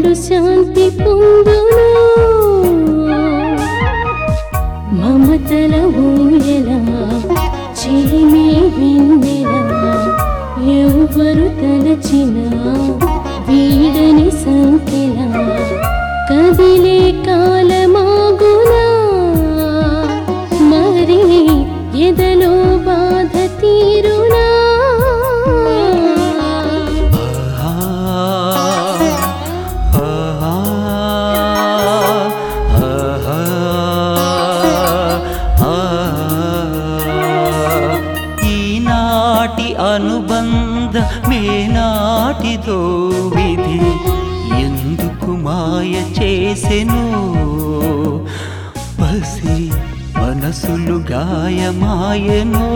ఎన్నడు శాంతి పొందును మమతల ఊయలా చిలిమే వెన్నెలా ఎవ్వరు తలచినా వీడని సంకెలా కదిలే కాలమాగునా మరి ఎదలో బాధ తీరునా ఈనాటి అనుబంధమేనాటిదో విధి ఎందుకు మాయ చేసెను పసి మనసులు గాయమాయెను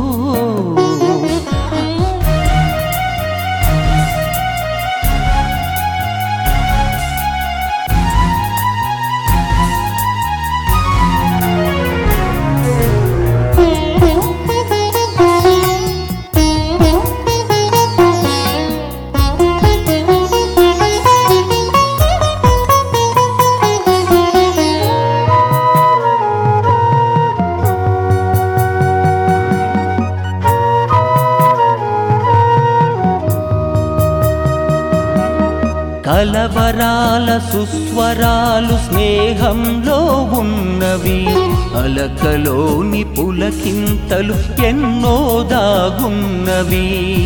కలవరాల సుస్వరాలు స్నేహంలో ఉన్నవి అలకలోని పులకింతలు ఎన్నో దాగున్నవి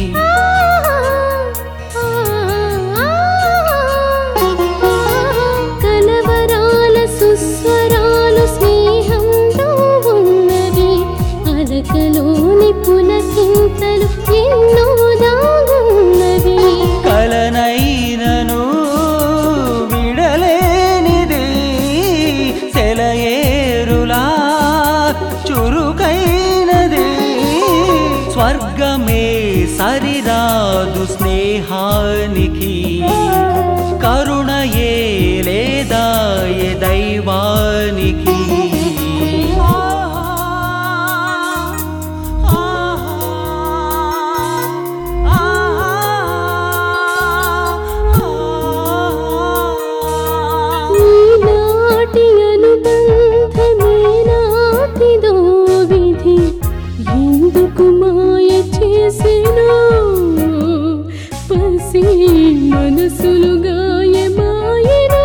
కలవరాల సుస్వరాలు స్నేహంలో ఉన్నవి అలకలోని పులకింతలు ఎన్నో దాగున్నవి కలనైనను సెలయేరులా చురుకైనది స్వర్గమే సరిరాదు స్నేహానికి కరుణయే లేదా ఏ దైవానికి ఎందుకు మాయ చేసెను పసి మనసులు గాయమాయెను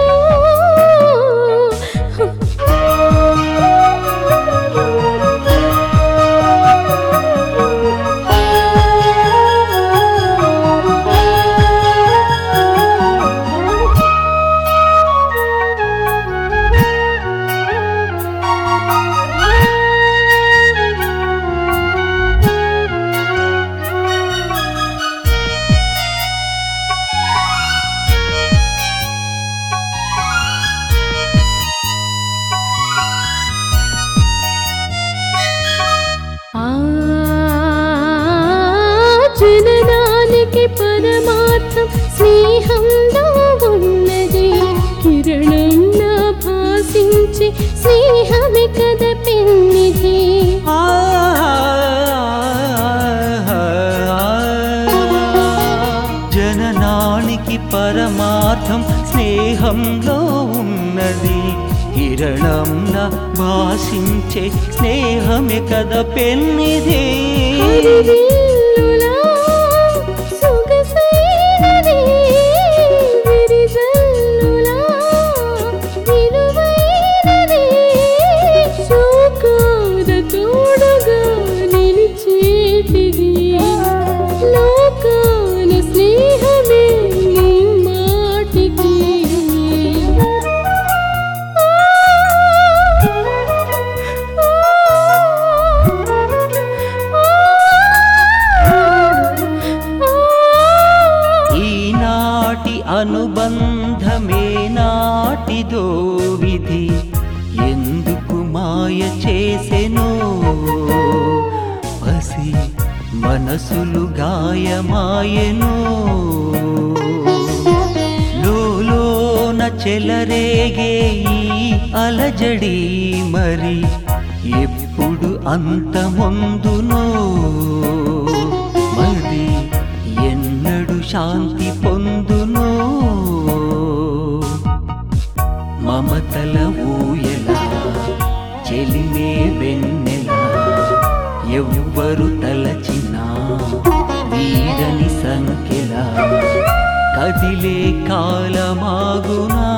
జననానికి పరమార్థం స్నేహంలో ఉన్నది కిరణంలా భాసించి స్నేహమే కథ పెన్నిది జననానికి పరమార్థం స్నేహంలో ఉన్నది కిరణంలా భాషించే స్నేహమే కథ పెన్నిది అనుబంధమే నాటిదో విధి ఎందుకు మాయ చేసెను పసి మనసులు గాయమాయెను లోలోన చెలరేగే ఈ అలజడి మరి ఎప్పుడు అంతమొందునో మది ఎన్నడు శాంతి పొందునో చెలిమే వెన్నెలా ఎవ్వరు తలచినా వీరని సంఖ్యలా కదిలే కాలమాగునా